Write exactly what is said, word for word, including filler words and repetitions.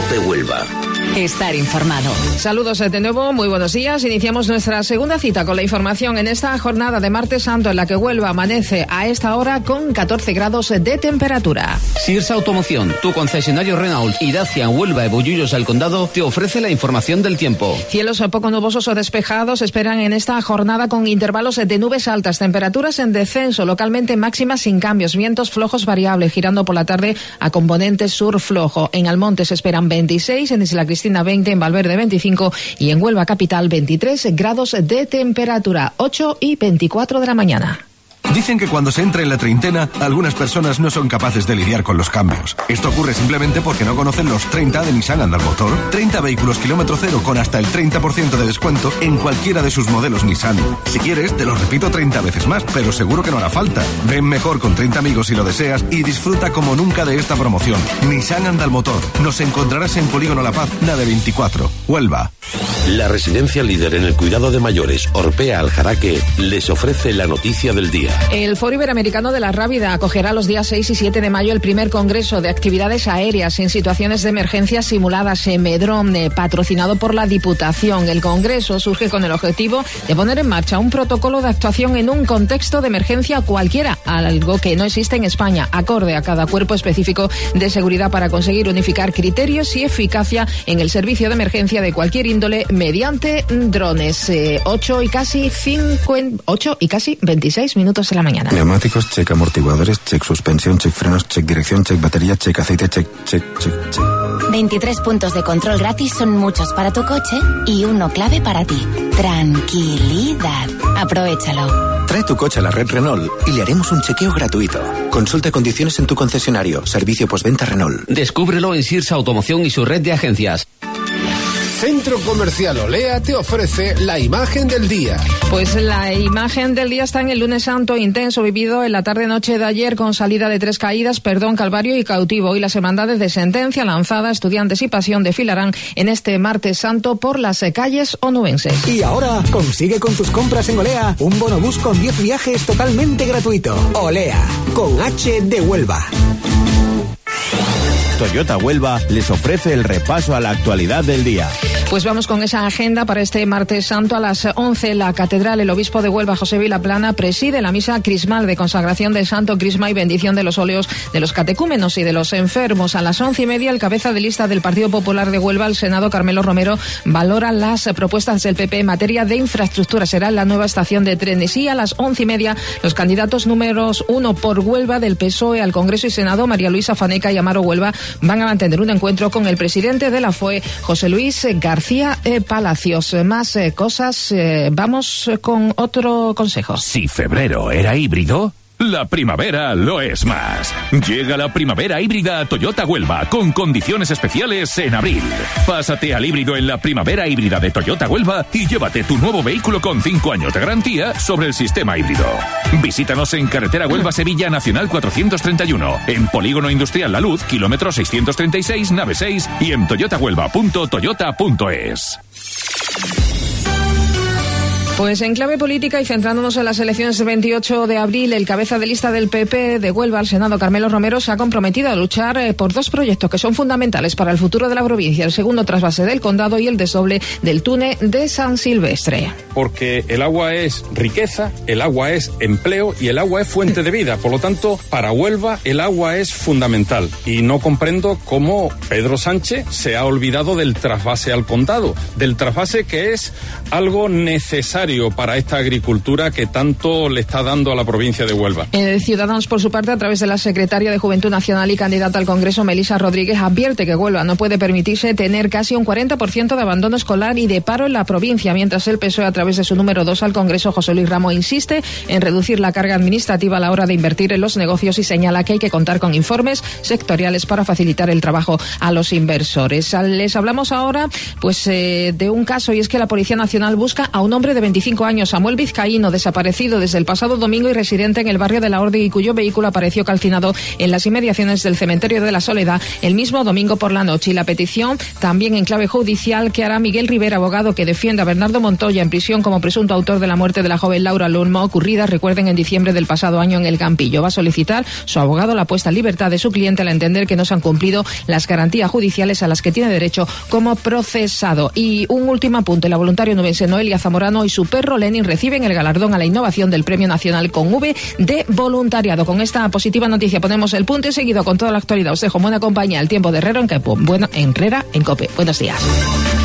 Cope Huelva. Estar informado. Saludos de nuevo, muy buenos días. Iniciamos nuestra segunda cita con la información en esta jornada de Martes Santo, en la que Huelva amanece a esta hora con catorce grados de temperatura. Sirsa Automoción, tu concesionario Renault y Dacia en Huelva y Bullullos al Condado, te ofrece la información del tiempo. Cielos poco nubosos o despejados esperan en esta jornada con intervalos de nubes altas, temperaturas en descenso, localmente máximas sin cambios, vientos flojos variables, girando por la tarde a componente sur flojo. En Almonte se esperan veintiséis, en Isla Cristina veinte, en Valverde veinticinco y en Huelva capital veintitrés grados de temperatura, ocho y veinticuatro de la mañana. Dicen que cuando se entra en la treintena, algunas personas no son capaces de lidiar con los cambios. Esto ocurre simplemente porque no conocen los treinta de Nissan Andalmotor. treinta vehículos kilómetro cero con hasta el treinta por ciento de descuento en cualquiera de sus modelos Nissan. Si quieres, te lo repito treinta veces más, pero seguro que no hará falta. Ven mejor con treinta amigos si lo deseas y disfruta como nunca de esta promoción. Nissan Andalmotor. Nos encontrarás en Polígono La Paz, la de veinticuatro, Huelva. La residencia líder en el cuidado de mayores, Orpea Aljaraque, les ofrece la noticia del día. El Foro Iberoamericano de la Rábida acogerá los días seis y siete de mayo el primer congreso de actividades aéreas en situaciones de emergencia simuladas en Medrón, eh, patrocinado por la Diputación. El congreso surge con el objetivo de poner en marcha un protocolo de actuación en un contexto de emergencia cualquiera, algo que no existe en España, acorde a cada cuerpo específico de seguridad para conseguir unificar criterios y eficacia en el servicio de emergencia de cualquier índole mediante drones. Eh, ocho y casi cincuenta, ocho y casi veintiséis minutos de la mañana. Neumáticos, check amortiguadores, check suspensión, check frenos, check dirección, check batería, check aceite, check, check, check, check. veintitrés puntos de control gratis son muchos para tu coche y uno clave para ti. Tranquilidad. Aprovechalo. Trae tu coche a la red Renault y le haremos un chequeo gratuito. Consulta condiciones en tu concesionario. Servicio postventa Renault. Descúbrelo en Sirsa Automoción y su red de agencias. Centro Comercial Olea te ofrece la imagen del día. Pues la imagen del día está en el lunes santo intenso vivido en la tarde-noche de ayer con salida de Tres Caídas, Perdón, Calvario y Cautivo. Hoy las hermandades de Sentencia, Lanzada, Estudiantes y Pasión desfilarán en este martes santo por las calles onubenses. Y ahora consigue con tus compras en Olea un bonobús con diez viajes totalmente gratuito. Olea, con H de Huelva. Toyota Huelva les ofrece el repaso a la actualidad del día. Pues vamos con esa agenda para este martes santo. A las once, la catedral, el obispo de Huelva, José Vilaplana, preside la misa crismal de consagración del santo crisma y bendición de los óleos de los catecúmenos y de los enfermos. A las once y media, el cabeza de lista del Partido Popular de Huelva, el Senado, Carmelo Romero, valora las propuestas del P P en materia de infraestructura. Será la nueva estación de trenes. Y a las once y media, los candidatos números uno por Huelva del P S O E al Congreso y Senado, María Luisa Faneca y Amaro Huelva, van a mantener un encuentro con el presidente de la F O E, José Luis García eh, Palacios. Más eh, cosas, eh, vamos con otro consejo. Si febrero era híbrido, la primavera lo es más. Llega la primavera híbrida a Toyota Huelva con condiciones especiales en abril. Pásate al híbrido en la primavera híbrida de Toyota Huelva y llévate tu nuevo vehículo con cinco años de garantía sobre el sistema híbrido. Visítanos en carretera Huelva-Sevilla Nacional cuatrocientos treinta y uno, en Polígono Industrial La Luz, kilómetro seiscientos treinta y seis, nave seis y en toyota huelva punto toyota punto es. Pues en clave política y centrándonos en las elecciones del veintiocho de abril, el cabeza de lista del P P de Huelva al Senado, Carmelo Romero, se ha comprometido a luchar eh, por dos proyectos que son fundamentales para el futuro de la provincia: el segundo trasvase del condado y el desdoble del túnel de San Silvestre. Porque el agua es riqueza, el agua es empleo y el agua es fuente de vida. Por lo tanto, para Huelva el agua es fundamental. Y no comprendo cómo Pedro Sánchez se ha olvidado del trasvase al condado, del trasvase que es algo necesario para esta agricultura que tanto le está dando a la provincia de Huelva. Eh, Ciudadanos, por su parte, a través de la secretaria de Juventud Nacional y candidata al Congreso, Melisa Rodríguez, advierte que Huelva no puede permitirse tener casi un cuarenta por ciento de abandono escolar y de paro en la provincia, mientras el P S O E, a través de su número dos al Congreso, José Luis Ramos, insiste en reducir la carga administrativa a la hora de invertir en los negocios y señala que hay que contar con informes sectoriales para facilitar el trabajo a los inversores. Les hablamos ahora pues eh, de un caso, y es que la Policía Nacional busca a un hombre de veinticuatro veinticinco años, Samuel Vizcaíno, desaparecido desde el pasado domingo y residente en el barrio de La Orde, y cuyo vehículo apareció calcinado en las inmediaciones del cementerio de la Soledad el mismo domingo por la noche. Y la petición, también en clave judicial, que hará Miguel Rivera, abogado que defiende a Bernardo Montoya en prisión como presunto autor de la muerte de la joven Laura Lulmo, ocurrida, recuerden, en diciembre del pasado año en El Campillo. Va a solicitar su abogado la puesta en libertad de su cliente al entender que no se han cumplido las garantías judiciales a las que tiene derecho como procesado. Y un último apunte: la voluntaria nubense Noelia Zamorano y su perro Lenin reciben el galardón a la innovación del Premio Nacional con V de voluntariado. Con esta positiva noticia ponemos el punto y seguido con toda la actualidad os dejo en buena compañía. El tiempo de Herrero en Cope. Bueno, Herrera en Cope. Buenos días.